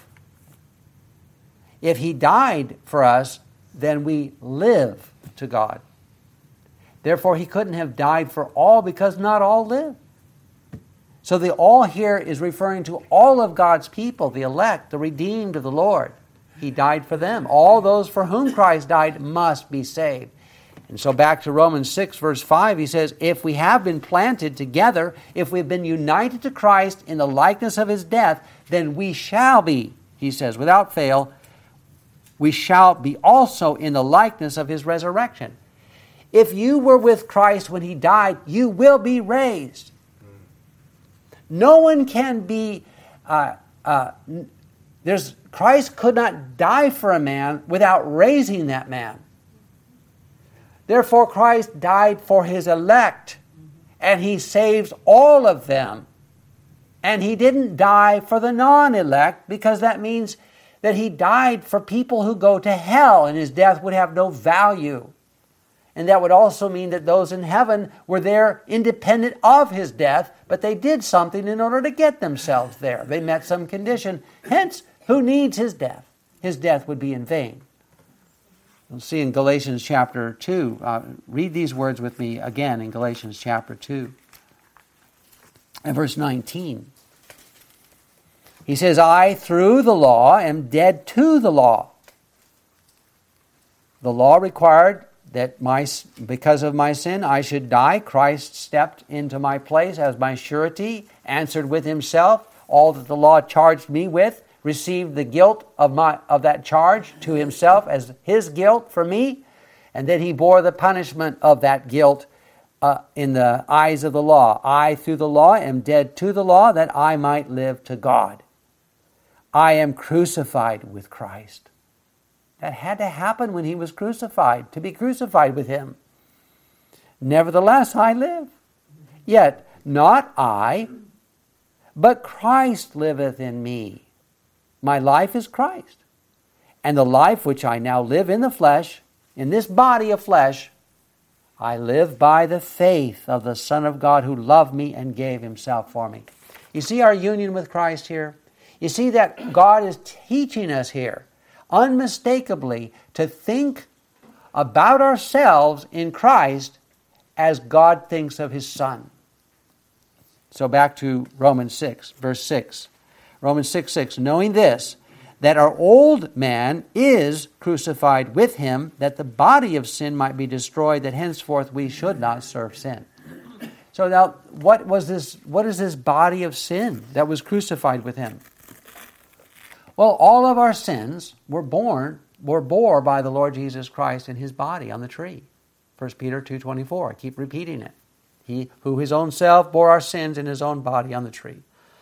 If he died for us, then we live to God. Therefore, he couldn't have died for all because not all live. So the all here is referring to all of God's people, the elect, the redeemed of the Lord. He died for them. All those for whom Christ died must be saved. And so back to Romans six, verse five, he says, if we have been planted together, if we've been united to Christ in the likeness of his death, then we shall be, he says, without fail, we shall be also in the likeness of his resurrection. If you were with Christ when he died, you will be raised. No one can be, uh, uh, there's Christ could not die for a man without raising that man. Therefore, Christ died for his elect, and he saves all of them. And he didn't die for the non-elect, because that means that he died for people who go to hell, and his death would have no value. And that would also mean that those in heaven were there independent of his death, but they did something in order to get themselves there. They met some condition. Hence, who needs his death? His death would be in vain. You'll see in Galatians chapter two. Uh, read these words with me again in Galatians chapter two. And verse nineteen. He says, I, through the law, am dead to the law. The law required that my, because of my sin I should die. Christ stepped into my place as my surety, answered with himself all that the law charged me with, received the guilt of my of that charge to himself as his guilt for me, and then he bore the punishment of that guilt uh, in the eyes of the law. I, through the law, am dead to the law, that I might live to God. I am crucified with Christ. That had to happen when he was crucified, to be crucified with him. Nevertheless, I live. Yet not I, but Christ liveth in me. My life is Christ. And the life which I now live in the flesh, in this body of flesh, I live by the faith of the Son of God who loved me and gave himself for me. You see our union with Christ here? You see that God is teaching us here, unmistakably, to think about ourselves in Christ as God thinks of his Son. So back to Romans six, verse six. Romans six, six. Knowing this, that our old man is crucified with him, that the body of sin might be destroyed, that henceforth we should not serve sin. So now, what was this? What is this body of sin that was crucified with him? Well, all of our sins were born, were bore by the Lord Jesus Christ in his body on the tree. First Peter two twenty-four. I keep repeating it. He who his own self bore our sins in his own body on the tree.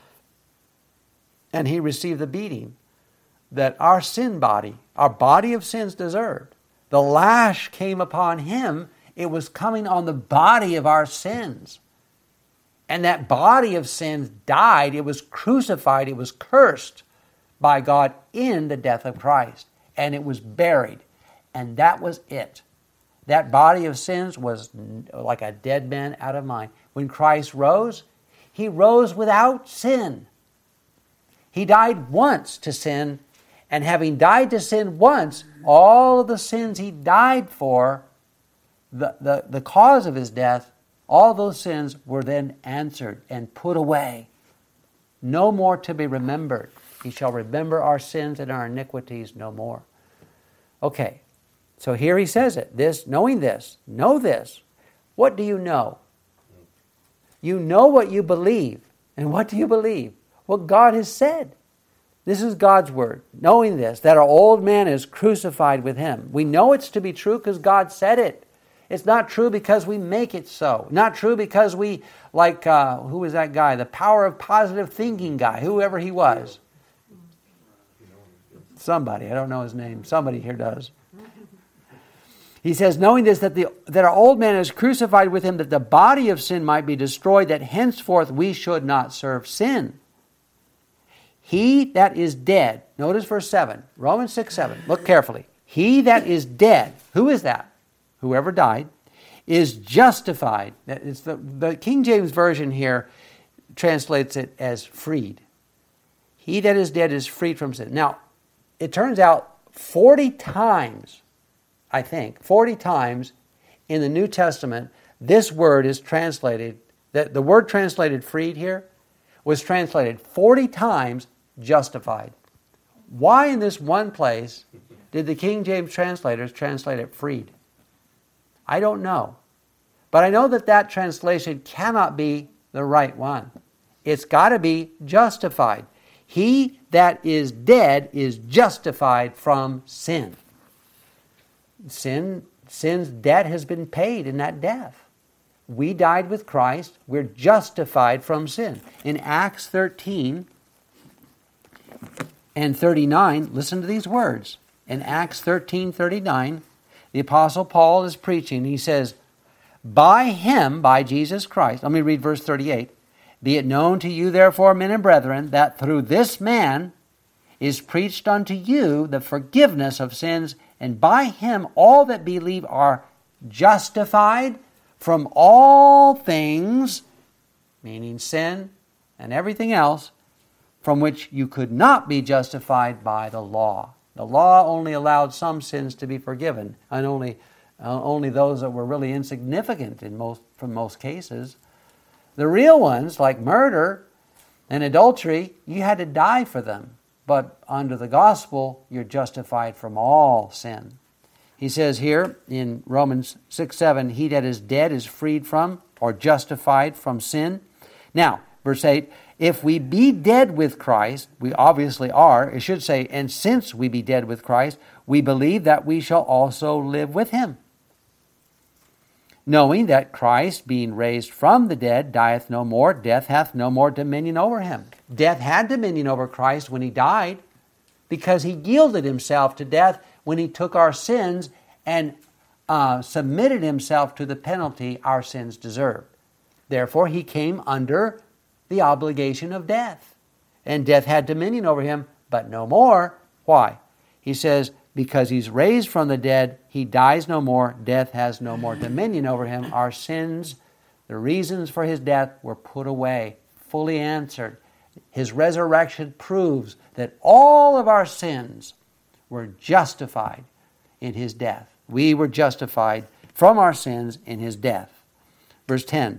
And he received the beating that our sin body, our body of sins deserved. The lash came upon him. It was coming on the body of our sins. And that body of sins died. It was crucified. It was cursed by God in the death of Christ. And it was buried. And that was it. That body of sins was like a dead man out of mind. When Christ rose, he rose without sin. He died once to sin, and having died to sin once, all of the sins he died for, the, the, the cause of his death, all those sins were then answered and put away. No more to be remembered. He shall remember our sins and our iniquities no more. Okay, so here he says it. This, knowing this, know this. What do you know? You know what you believe. And what do you believe? What God has said. This is God's word. Knowing this, that our old man is crucified with him. We know it's to be true because God said it. It's not true because we make it so. Not true because we, like, uh, who was that guy? The power of positive thinking guy, whoever he was. Somebody, I don't know his name. Somebody here does. He says, knowing this, that, the, that our old man is crucified with him, that the body of sin might be destroyed, that henceforth we should not serve sin. He that is dead, notice verse seven, Romans six, seven, look carefully. He that is dead, who is that? Whoever died, is justified. It's the, the King James Version here translates it as freed. He that is dead is freed from sin. Now, it turns out forty times, I think, forty times in the New Testament, this word is translated, the, the word translated freed here was translated forty times justified. Why in this one place did the King James translators translate it freed? I don't know. But I know that that translation cannot be the right one. It's got to be justified. He that is dead is justified from sin. Sin, sin's debt has been paid in that death. We died with Christ. We're justified from sin. In Acts thirteen and thirty-nine, listen to these words. In Acts thirteen thirty-nine, the Apostle Paul is preaching. He says, by him, by Jesus Christ, let me read verse thirty-eight. Be it known to you, therefore, men and brethren, that through this man is preached unto you the forgiveness of sins, and by him all that believe are justified from all things, meaning sin and everything else, from which you could not be justified by the law. The law only allowed some sins to be forgiven, and only uh, only those that were really insignificant in most from most cases. The real ones, like murder and adultery, you had to die for them. But under the gospel, you're justified from all sin. He says here in Romans six, seven, he that is dead is freed from or justified from sin. Now, verse eight, if we be dead with Christ, we obviously are, it should say, and since we be dead with Christ, we believe that we shall also live with him. Knowing that Christ, being raised from the dead, dieth no more, death hath no more dominion over him. Death had dominion over Christ when he died, because he yielded himself to death when he took our sins and uh, submitted himself to the penalty our sins deserved. Therefore, he came under the obligation of death. And death had dominion over him, but no more. Why? He says, because he's raised from the dead, he dies no more. Death has no more dominion over him. Our sins, the reasons for his death, were put away, fully answered. His resurrection proves that all of our sins were justified in his death. We were justified from our sins in his death. Verse ten.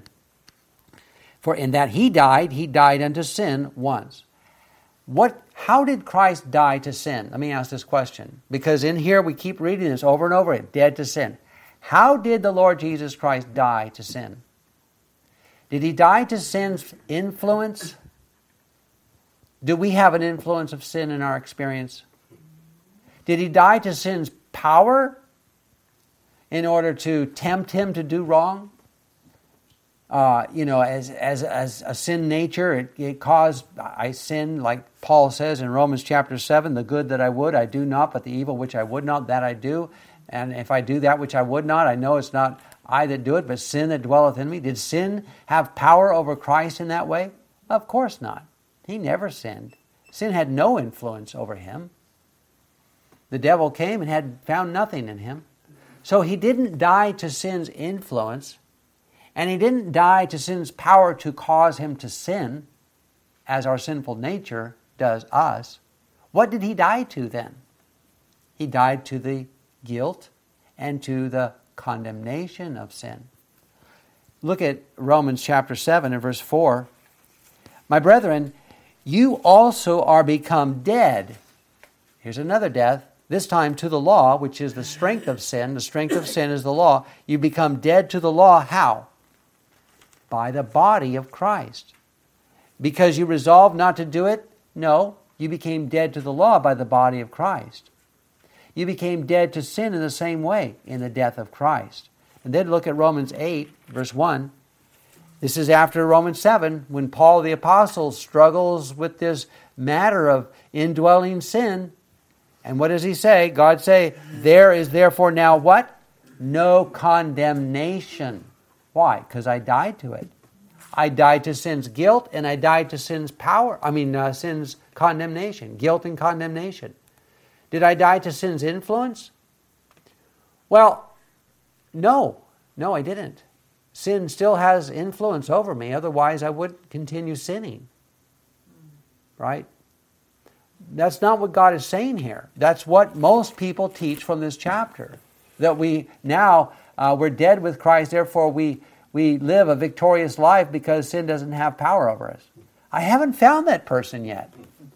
For in that he died, he died unto sin once. What? How did Christ die to sin? Let me ask this question. Because in here we keep reading this over and over again, dead to sin. How did the Lord Jesus Christ die to sin? Did he die to sin's influence? Do we have an influence of sin in our experience? Did he die to sin's power in order to tempt him to do wrong? Uh, you know, as as as a sin nature, it, it caused, I sin, like Paul says in Romans chapter seven, the good that I would, I do not, but the evil which I would not, that I do. And if I do that which I would not, I know it's not I that do it, but sin that dwelleth in me. Did sin have power over Christ in that way? Of course not. He never sinned. Sin had no influence over him. The devil came and had found nothing in him. So he didn't die to sin's influence, and he didn't die to sin's power to cause him to sin, as our sinful nature does us. What did he die to then? He died to the guilt and to the condemnation of sin. Look at Romans chapter seven and verse four. My brethren, you also are become dead. Here's another death, this time to the law, which is the strength of sin. The strength of sin is the law. You become dead to the law. How? By the body of Christ. Because you resolved not to do it? No, you became dead to the law by the body of Christ. You became dead to sin in the same way, in the death of Christ. And then look at Romans eight, verse one. This is after Romans seven, when Paul the Apostle struggles with this matter of indwelling sin. And what does he say? God say, there is therefore now what? No condemnation. Why? Because I died to it. I died to sin's guilt, and I died to sin's power. I mean, uh, sin's condemnation, guilt and condemnation. Did I die to sin's influence? Well, no. No, I didn't. Sin still has influence over me. Otherwise, I would continue sinning. Right? That's not what God is saying here. That's what most people teach from this chapter. That we now, uh, we're dead with Christ, therefore we, we live a victorious life because sin doesn't have power over us. I haven't found that person yet.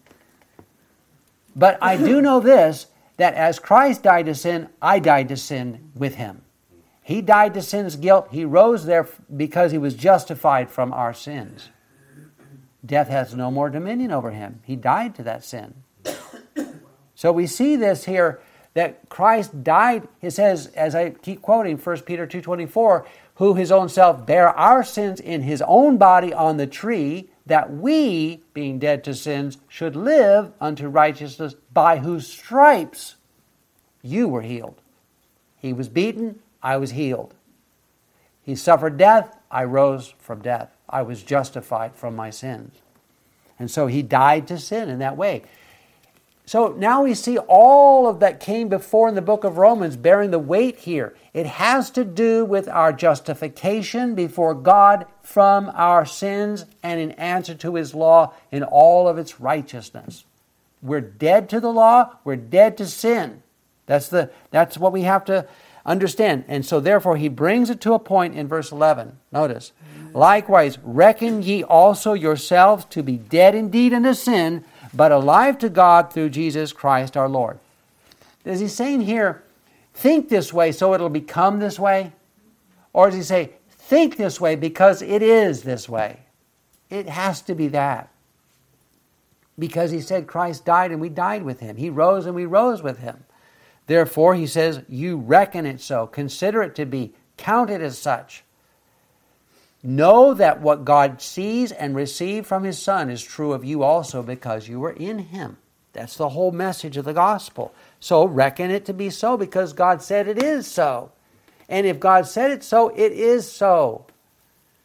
But I do know this, that as Christ died to sin, I died to sin with him. He died to sin's guilt. He rose there because he was justified from our sins. Death has no more dominion over him. He died to that sin. So we see this here, that Christ died, it says, as I keep quoting First Peter two twenty-four, who his own self bare our sins in his own body on the tree, that we, being dead to sins, should live unto righteousness, by whose stripes you were healed. He was beaten, I was healed. He suffered death, I rose from death. I was justified from my sins. And so he died to sin in that way. So now we see all of that came before in the book of Romans bearing the weight here. It has to do with our justification before God from our sins and in answer to his law in all of its righteousness. We're dead to the law. We're dead to sin. That's the that's what we have to understand. And so therefore he brings it to a point in verse eleven. Notice, likewise, reckon ye also yourselves to be dead indeed unto sin, but alive to God through Jesus Christ our Lord. Is he saying here, think this way so it'll become this way? Or does he say, think this way because it is this way? It has to be that. Because he said Christ died and we died with him. He rose and we rose with him. Therefore, he says, you reckon it so. Consider it to be. Count it as such. Know that what God sees and receives from his Son is true of you also because you were in him. That's the whole message of the gospel. So reckon it to be so because God said it is so. And if God said it so, it is so.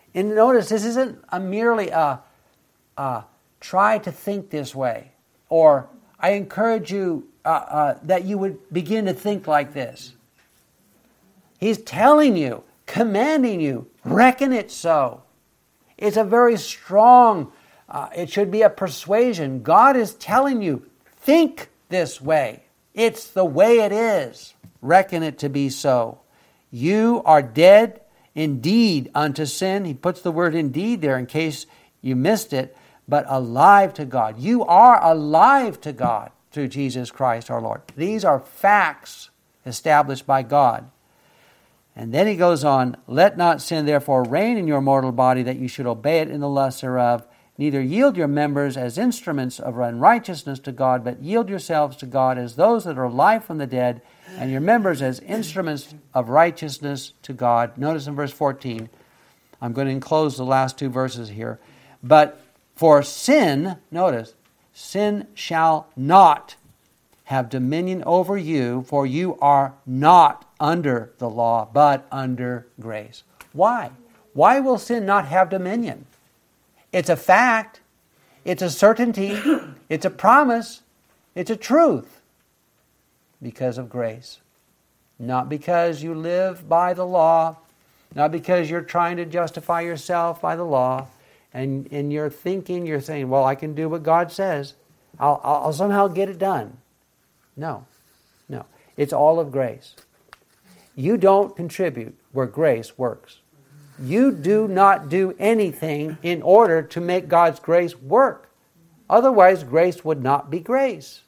And notice, this isn't a merely a, a try to think this way, or I encourage you uh, uh, that you would begin to think like this. He's telling you, commanding you, reckon it so. It's a very strong, uh, it should be a persuasion. God is telling you, think this way. It's the way it is. Reckon it to be so. You are dead indeed unto sin. He puts the word indeed there in case you missed it, but alive to God. You are alive to God through Jesus Christ our Lord. These are facts established by God. And then he goes on, let not sin therefore reign in your mortal body, that you should obey it in the lusts thereof. Neither yield your members as instruments of unrighteousness to God, but yield yourselves to God as those that are alive from the dead, and your members as instruments of righteousness to God. Notice in verse fourteen, I'm going to enclose the last two verses here. But for sin, notice, sin shall not have dominion over you, for you are not under the law, but under grace. Why? Why will sin not have dominion? It's a fact. It's a certainty. It's a promise. It's a truth. Because of grace. Not because you live by the law. Not because you're trying to justify yourself by the law. And in your thinking, you're saying, well, I can do what God says. I'll, I'll somehow get it done. No. No. It's all of grace. You don't contribute where grace works. You do not do anything in order to make God's grace work. Otherwise, grace would not be grace.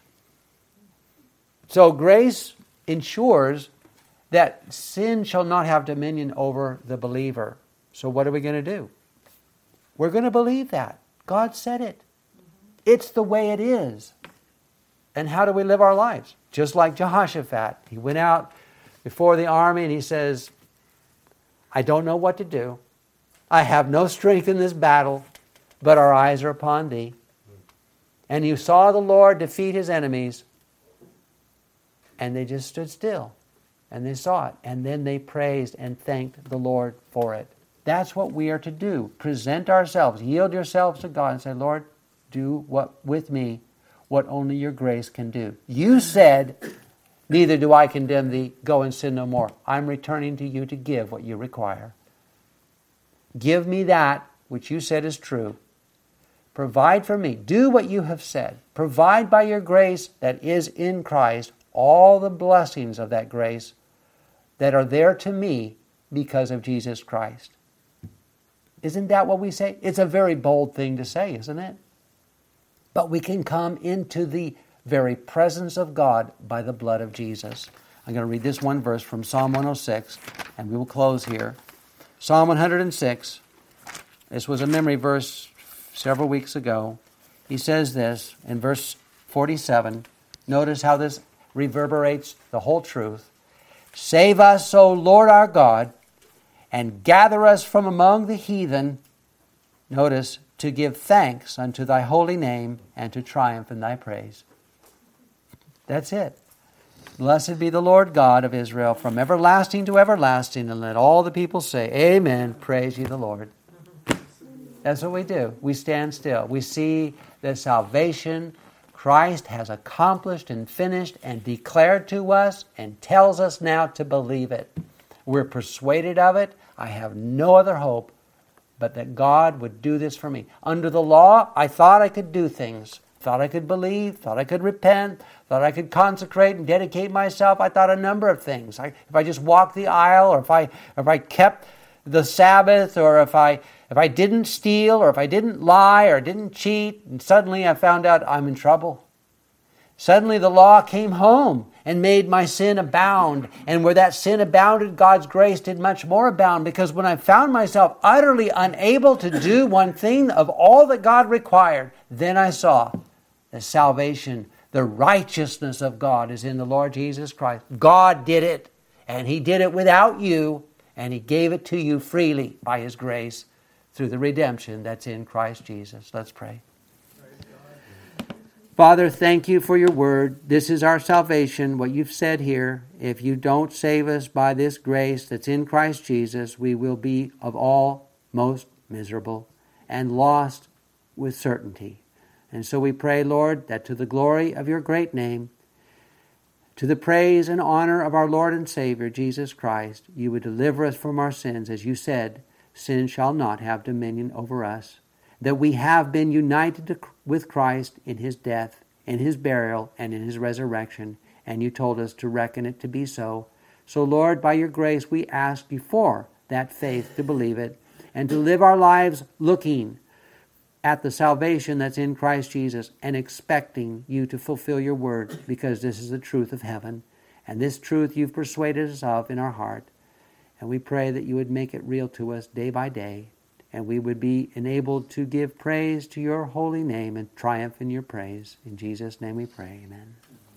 So grace ensures that sin shall not have dominion over the believer. So what are we going to do? We're going to believe that. God said it. It's the way it is. And how do we live our lives? Just like Jehoshaphat. He went out before the army and he says, I don't know what to do. I have no strength in this battle, but our eyes are upon thee. And you saw the Lord defeat his enemies, and they just stood still, and they saw it, and then they praised and thanked the Lord for it. That's what we are to do. Present ourselves, yield yourselves to God, and say, Lord, do what with me what only your grace can do. You said, neither do I condemn thee, go and sin no more. I'm returning to you to give what you require. Give me that which you said is true. Provide for me. Do what you have said. Provide by your grace that is in Christ all the blessings of that grace that are there to me because of Jesus Christ. Isn't that what we say? It's a very bold thing to say, isn't it? But we can come into the very presence of God by the blood of Jesus. I'm going to read this one verse from Psalm one oh six, and we will close here. Psalm one oh six. This was a memory verse several weeks ago. He says this in verse forty-seven. Notice how this reverberates the whole truth. Save us, O Lord our God, and gather us from among the heathen. Notice, to give thanks unto thy holy name and to triumph in thy praise. That's it. Blessed be the Lord God of Israel from everlasting to everlasting, and let all the people say, Amen, praise ye the Lord. That's what we do. We stand still. We see the salvation Christ has accomplished and finished and declared to us and tells us now to believe it. We're persuaded of it. I have no other hope but that God would do this for me. Under the law, I thought I could do things. Thought I could believe, thought I could repent, thought I could consecrate and dedicate myself. I thought a number of things. I, if I just walked the aisle, or if I if I kept the Sabbath, or if I if I didn't steal, or if I didn't lie, or didn't cheat, and suddenly I found out I'm in trouble. Suddenly the law came home and made my sin abound. And where that sin abounded, God's grace did much more abound. Because when I found myself utterly unable to do one thing of all that God required, then I saw the salvation, the righteousness of God is in the Lord Jesus Christ. God did it, and He did it without you, and He gave it to you freely by His grace through the redemption that's in Christ Jesus. Let's pray. Father, thank you for your word. This is our salvation, what you've said here. If you don't save us by this grace that's in Christ Jesus, we will be of all most miserable, and lost with certainty. And so we pray, Lord, that to the glory of your great name, to the praise and honor of our Lord and Savior, Jesus Christ, you would deliver us from our sins. As you said, sin shall not have dominion over us. That we have been united with Christ in his death, in his burial, and in his resurrection. And you told us to reckon it to be so. So, Lord, by your grace, we ask you for that faith to believe it and to live our lives looking at the salvation that's in Christ Jesus and expecting you to fulfill your word, because this is the truth of heaven. And this truth you've persuaded us of in our heart. And we pray that you would make it real to us day by day, and we would be enabled to give praise to your holy name and triumph in your praise. In Jesus' name we pray. Amen.